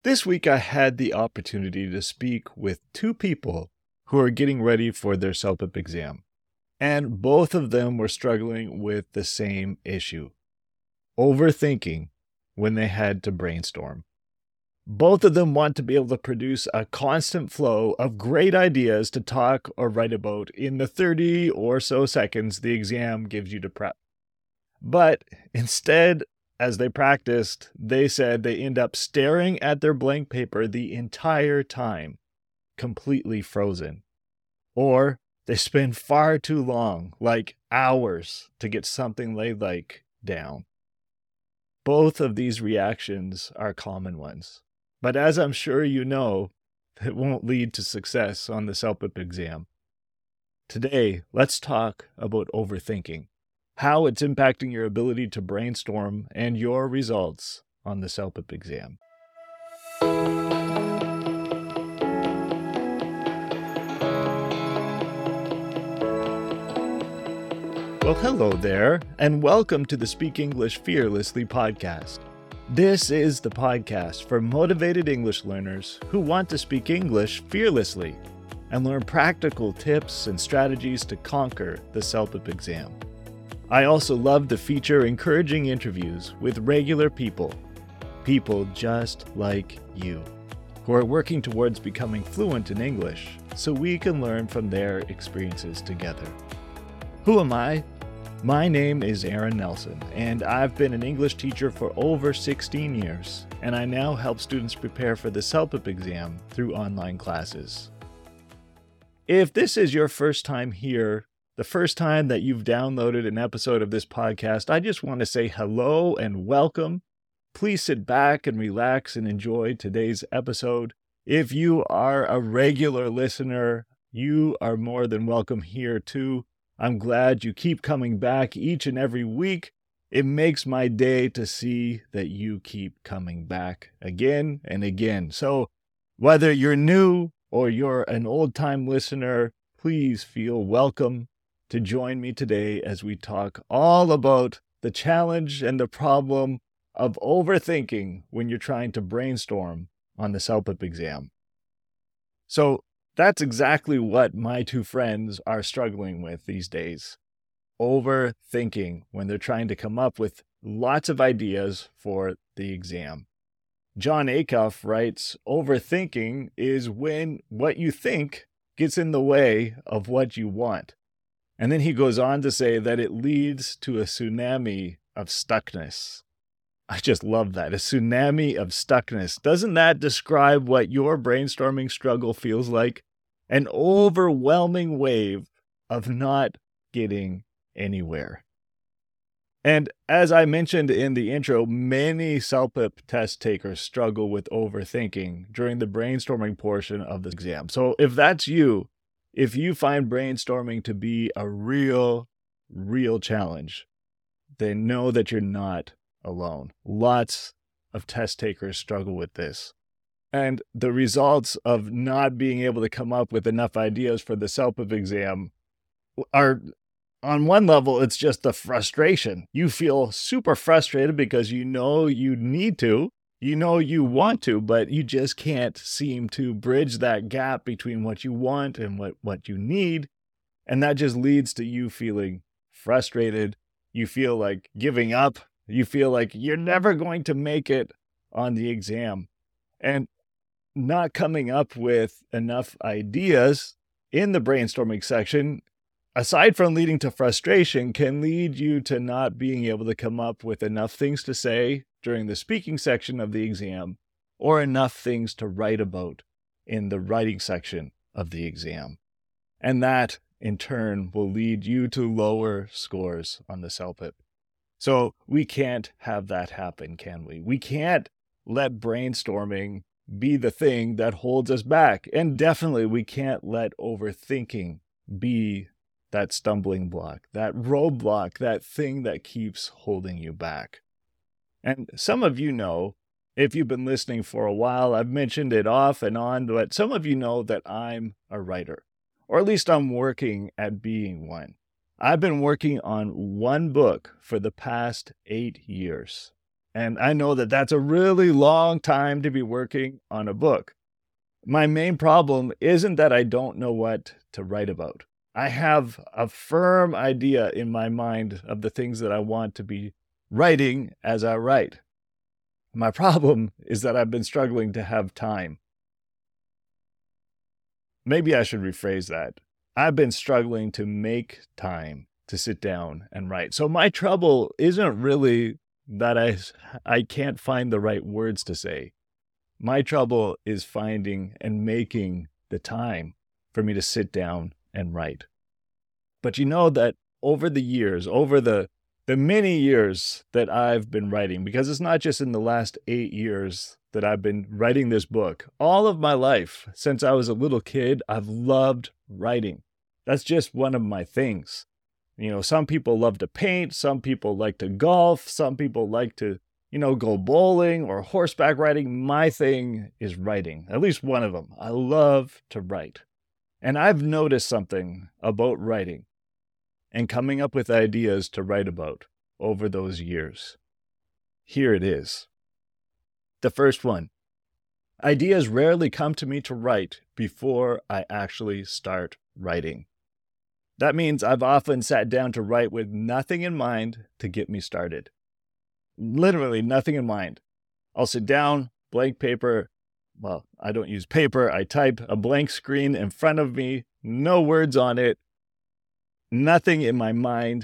This week I had the opportunity to speak with two people who are getting ready for their CELPIP exam, and both of them were struggling with the same issue: overthinking when they had to brainstorm. Both of them want to be able to produce a constant flow of great ideas to talk or write about in the 30 or so seconds the exam gives you to prep. But instead, as they practiced, they said they end up staring at their blank paper the entire time, completely frozen. Or they spend far too long, like hours, to get something they like down. Both of these reactions are common ones. But as I'm sure you know, it won't lead to success on the CELPIP exam. Today, let's talk about overthinking, how it's impacting your ability to brainstorm and your results on the CELPIP exam. Well, hello there, and welcome to the Speak English Fearlessly podcast. This is the podcast for motivated English learners who want to speak English fearlessly and learn practical tips and strategies to conquer the CELPIP exam. I also love to feature encouraging interviews with regular people just like you, who are working towards becoming fluent in English so we can learn from their experiences together. Who am I? My name is Aaron Nelson, and I've been an English teacher for over 16 years, and I now help students prepare for the CELPIP exam through online classes. If this is your first time here, the first time that you've downloaded an episode of this podcast, I just want to say hello and welcome. Please sit back and relax and enjoy today's episode. If you are a regular listener, you are more than welcome here too. I'm glad you keep coming back each and every week. It makes my day to see that you keep coming back again and again. So whether you're new or you're an old-time listener, please feel welcome to join me today as we talk all about the challenge and the problem of overthinking when you're trying to brainstorm on the CELPIP exam. So that's exactly what my two friends are struggling with these days. Overthinking when they're trying to come up with lots of ideas for the exam. Jon Acuff writes, overthinking is when what you think gets in the way of what you want. And then he goes on to say that it leads to a tsunami of stuckness. I just love that. A tsunami of stuckness. Doesn't that describe what your brainstorming struggle feels like? An overwhelming wave of not getting anywhere. And as I mentioned in the intro, many CELPIP test takers struggle with overthinking during the brainstorming portion of the exam. So if that's you, if you find brainstorming to be a real challenge, then know that you're not alone. Lots of test takers struggle with this. And the results of not being able to come up with enough ideas for the CELPIP exam are, on one level, it's just the frustration. You feel super frustrated because you know you need to, you know you want to, but you just can't seem to bridge that gap between what you want and what you need. And that just leads to you feeling frustrated. You feel like giving up. You feel like you're never going to make it on the exam. And not coming up with enough ideas in the brainstorming section, aside from leading to frustration, can lead you to not being able to come up with enough things to say during the speaking section of the exam, or enough things to write about in the writing section of the exam. And that, in turn, will lead you to lower scores on the CELPIP. So we can't have that happen, can we? We can't let brainstorming be the thing that holds us back. And definitely we can't let overthinking be that stumbling block, that roadblock, that thing that keeps holding you back. And some of you know, if you've been listening for a while, I've mentioned it off and on, but some of you know that I'm a writer, or at least I'm working at being one. I've been working on one book for the past 8 years. And I know that that's a really long time to be working on a book. My main problem isn't that I don't know what to write about. I have a firm idea in my mind of the things that I want to be writing as I write. My problem is that I've been struggling to have time. Maybe I should rephrase that. I've been struggling to make time to sit down and write. So my trouble isn't really that I can't find the right words to say. My trouble is finding and making the time for me to sit down and write. But you know that over the years, over the many years that I've been writing, because it's not just in the last 8 years that I've been writing this book, all of my life, since I was a little kid, I've loved writing. That's just one of my things. You know, some people love to paint, some people like to golf, some people like to go bowling or horseback riding. My thing is writing, at least one of them. I love to write. And I've noticed something about writing and coming up with ideas to write about over those years. Here it is. The first one. Ideas rarely come to me to write before I actually start writing. That means I've often sat down to write with nothing in mind to get me started. Literally nothing in mind. I'll sit down, blank paper. Well, I don't use paper. I type a blank screen in front of me, no words on it, nothing in my mind.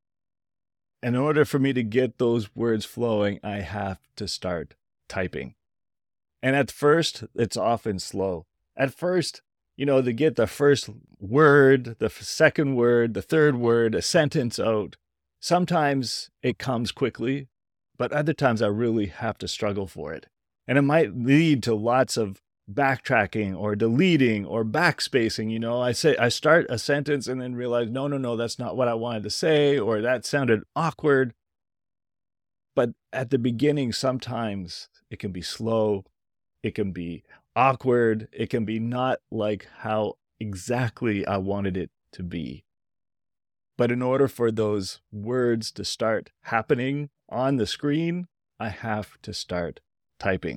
In order for me to get those words flowing, I have to start typing. And at first, it's often slow. At first, to get the first word, the second word, the third word, a sentence out, sometimes it comes quickly, but other times I really have to struggle for it. And it might lead to lots of backtracking or deleting or backspacing. I start a sentence and then realize, no, that's not what I wanted to say, or that sounded awkward. But at the beginning, sometimes it can be slow, it can be awkward, it can be not like how exactly I wanted it to be. But in order for those words to start happening on the screen, I have to start typing.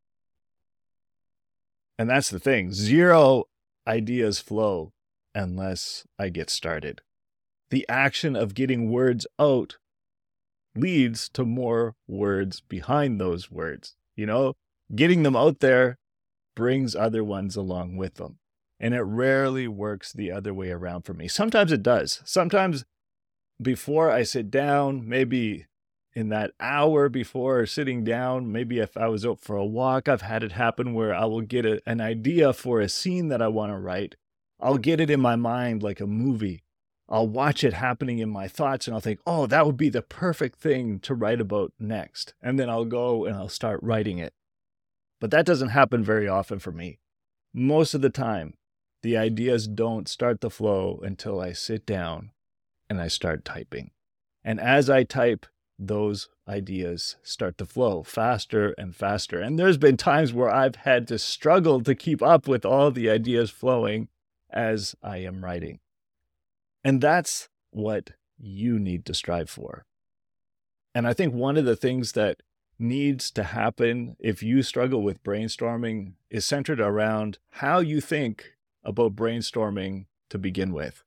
And that's the thing. 0 ideas flow unless I get started. The action of getting words out leads to more words behind those words. Getting them out there brings other ones along with them. And it rarely works the other way around for me. Sometimes it does. Sometimes before I sit down, maybe in that hour before sitting down, maybe if I was out for a walk, I've had it happen where I will get an idea for a scene that I want to write. I'll get it in my mind like a movie. I'll watch it happening in my thoughts and I'll think, oh, that would be the perfect thing to write about next. And then I'll go and I'll start writing it. But that doesn't happen very often for me. Most of the time, the ideas don't start to flow until I sit down and I start typing. And as I type, those ideas start to flow faster and faster. And there's been times where I've had to struggle to keep up with all the ideas flowing as I am writing. And that's what you need to strive for. And I think one of the things that needs to happen if you struggle with brainstorming is centered around how you think about brainstorming to begin with.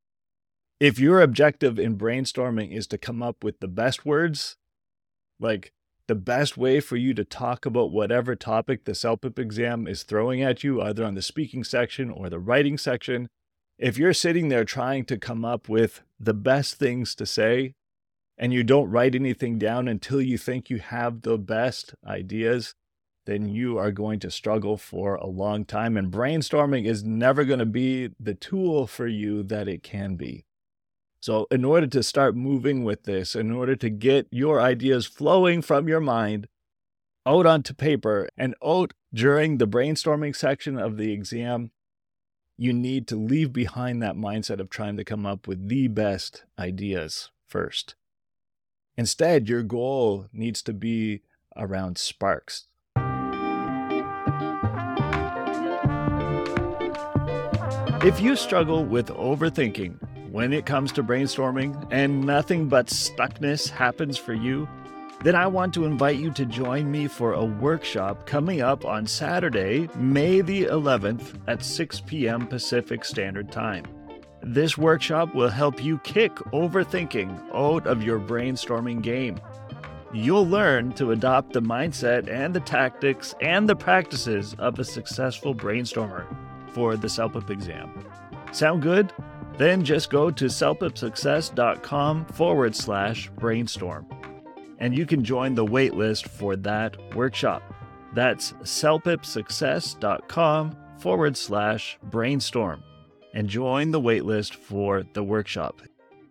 If your objective in brainstorming is to come up with the best words, like the best way for you to talk about whatever topic the CELPIP exam is throwing at you, either on the speaking section or the writing section, if you're sitting there trying to come up with the best things to say, and you don't write anything down until you think you have the best ideas, then you are going to struggle for a long time. And brainstorming is never going to be the tool for you that it can be. So in order to start moving with this, in order to get your ideas flowing from your mind out onto paper and out during the brainstorming section of the exam, you need to leave behind that mindset of trying to come up with the best ideas first. Instead, your goal needs to be around sparks. If you struggle with overthinking when it comes to brainstorming and nothing but stuckness happens for you, then I want to invite you to join me for a workshop coming up on Saturday, May the 11th at 6 p.m. Pacific Standard Time. This workshop will help you kick overthinking out of your brainstorming game. You'll learn to adopt the mindset and the tactics and the practices of a successful brainstormer for the CELPIP exam. Sound good? Then just go to celpipsuccess.com/brainstorm. And you can join the waitlist for that workshop. That's celpipsuccess.com/brainstorm. And join the waitlist for the workshop.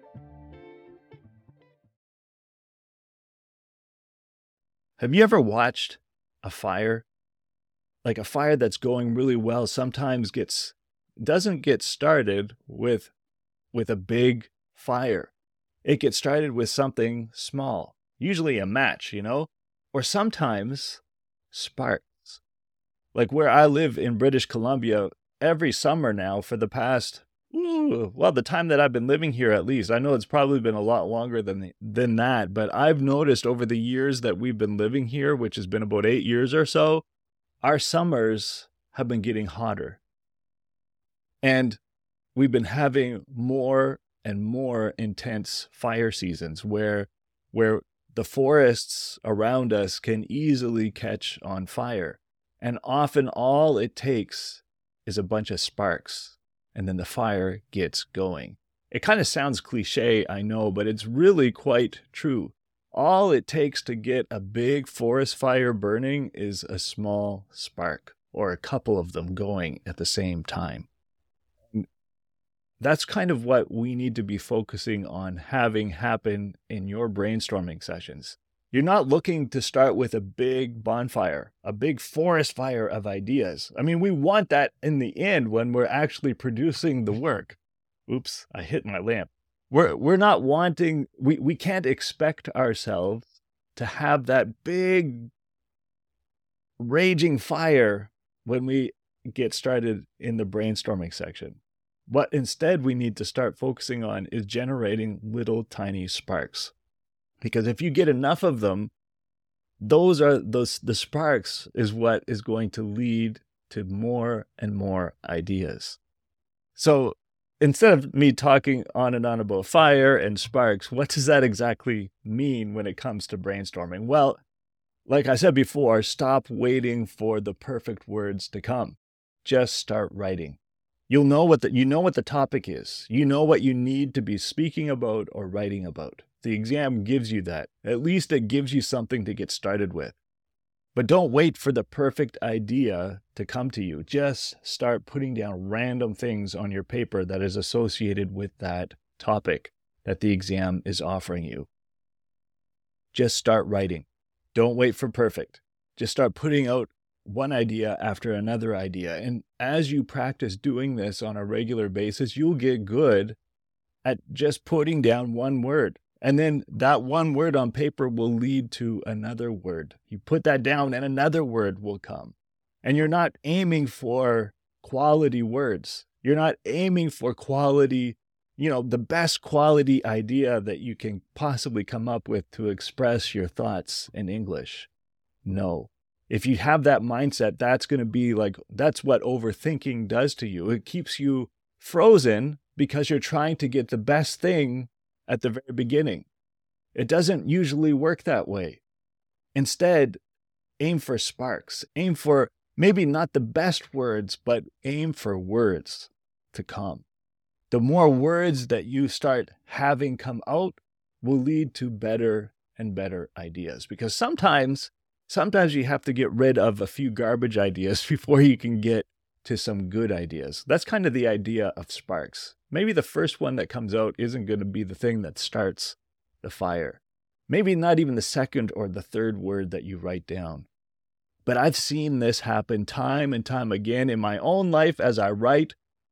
Have you ever watched a fire? Like a fire that's going really well sometimes doesn't get started with a big fire. It gets started with something small, usually a match, or sometimes sparks. Like where I live in British Columbia, every summer now for the past, the time that I've been living here at least, I know it's probably been a lot longer than that, but I've noticed over the years that we've been living here, which has been about 8 years or so, our summers have been getting hotter. And we've been having more and more intense fire seasons where the forests around us can easily catch on fire. And often all it takes is a bunch of sparks, and then the fire gets going. It kind of sounds cliche, I know, but it's really quite true. All it takes to get a big forest fire burning is a small spark, or a couple of them going at the same time. That's kind of what we need to be focusing on having happen in your brainstorming sessions. You're not looking to start with a big bonfire, a big forest fire of ideas. I mean, we want that in the end when we're actually producing the work. Oops, I hit my lamp. We're not wanting, we can't expect ourselves to have that big raging fire when we get started in the brainstorming section. What instead we need to start focusing on is generating little tiny sparks. Because if you get enough of them, the sparks is what is going to lead to more and more ideas. So instead of me talking on and on about fire and sparks, what does that exactly mean when it comes to brainstorming? Well, like I said before, stop waiting for the perfect words to come. Just start writing. You know what the topic is. You know what you need to be speaking about or writing about. The exam gives you that. At least it gives you something to get started with. But don't wait for the perfect idea to come to you. Just start putting down random things on your paper that is associated with that topic that the exam is offering you. Just start writing. Don't wait for perfect. Just start putting out one idea after another idea. And as you practice doing this on a regular basis, you'll get good at just putting down one word. And then that one word on paper will lead to another word. You put that down and another word will come. And you're not aiming for quality words. You're not aiming for quality, the best quality idea that you can possibly come up with to express your thoughts in English. No. If you have that mindset, that's what overthinking does to you. It keeps you frozen because you're trying to get the best thing at the very beginning. It doesn't usually work that way. Instead, aim for sparks. Aim for maybe not the best words, but aim for words to come. The more words that you start having come out will lead to better and better ideas. Because sometimes you have to get rid of a few garbage ideas before you can get to some good ideas. That's kind of the idea of sparks. Maybe the first one that comes out isn't going to be the thing that starts the fire. Maybe not even the second or the third word that you write down. But I've seen this happen time and time again in my own life as I write.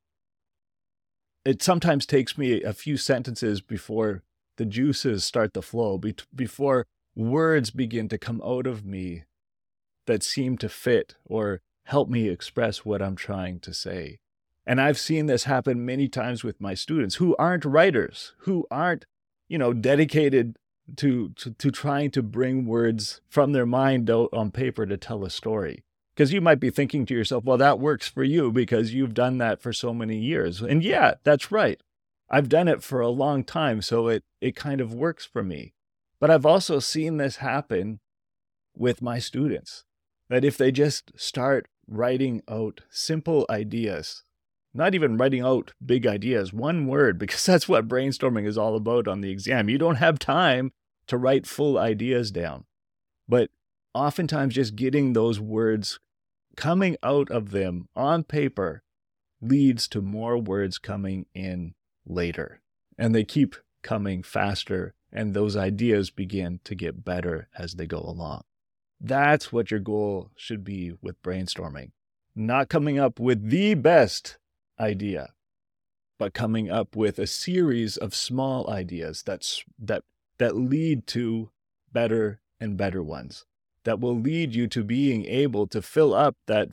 It sometimes takes me a few sentences before the juices start to flow, before words begin to come out of me that seem to fit or help me express what I'm trying to say. And I've seen this happen many times with my students who aren't writers, who aren't, dedicated to trying to bring words from their mind out on paper to tell a story. Because you might be thinking to yourself, well, that works for you because you've done that for so many years. And yeah, that's right. I've done it for a long time, so it kind of works for me. But I've also seen this happen with my students, that if they just start writing out simple ideas, not even writing out big ideas, one word, because that's what brainstorming is all about on the exam. You don't have time to write full ideas down. But oftentimes just getting those words coming out of them on paper leads to more words coming in later. And they keep coming faster, and those ideas begin to get better as they go along. That's what your goal should be with brainstorming. Not coming up with the best idea, but coming up with a series of small ideas that lead to better and better ones, that will lead you to being able to fill up that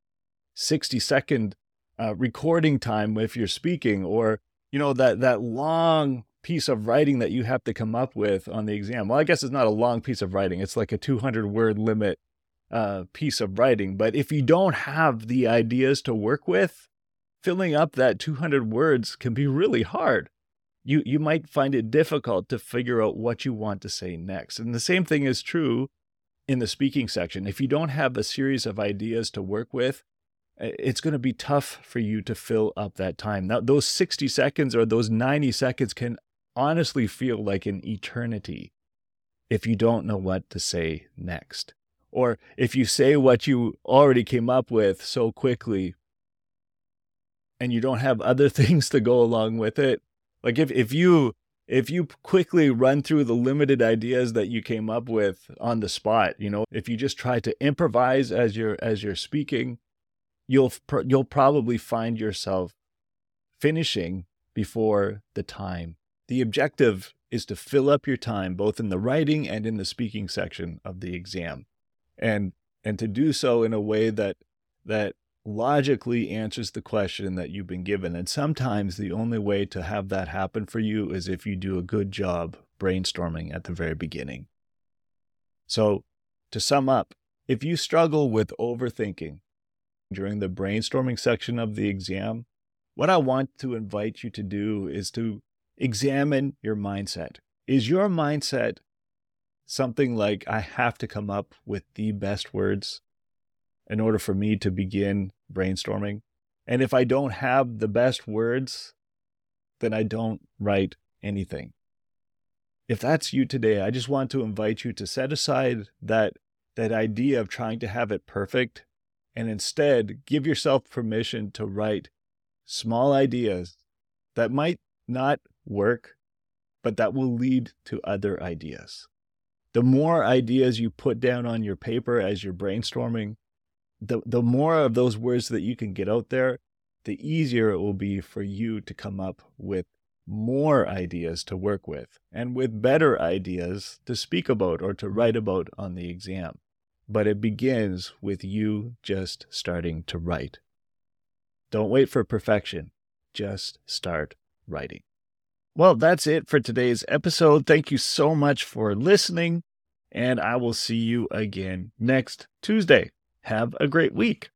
60-second recording time if you're speaking, or that long piece of writing that you have to come up with on the exam. Well, I guess it's not a long piece of writing. It's like a 200-word limit piece of writing. But if you don't have the ideas to work with, filling up that 200 words can be really hard. You might find it difficult to figure out what you want to say next. And the same thing is true in the speaking section. If you don't have a series of ideas to work with, it's going to be tough for you to fill up that time. Now, those 60 seconds or those 90 seconds can honestly feel like an eternity if you don't know what to say next. Or if you say what you already came up with so quickly and you don't have other things to go along with it. Like if you quickly run through the limited ideas that you came up with on the spot, if you just try to improvise as you're speaking, you'll probably find yourself finishing before the time. The objective is to fill up your time, both in the writing and in the speaking section of the exam, and to do so in a way that logically answers the question that you've been given. And sometimes the only way to have that happen for you is if you do a good job brainstorming at the very beginning. So to sum up, if you struggle with overthinking during the brainstorming section of the exam, what I want to invite you to do is to examine your mindset. Is your mindset something like, I have to come up with the best words in order for me to begin brainstorming? And if I don't have the best words, then I don't write anything. If that's you today, I just want to invite you to set aside that idea of trying to have it perfect, and instead give yourself permission to write small ideas that might not work, but that will lead to other ideas. The more ideas you put down on your paper as you're brainstorming, the more of those words that you can get out there, the easier it will be for you to come up with more ideas to work with, and with better ideas to speak about or to write about on the exam. But it begins with you just starting to write. Don't wait for perfection. Just start writing. Well, that's it for today's episode. Thank you so much for listening, and I will see you again next Tuesday. Have a great week.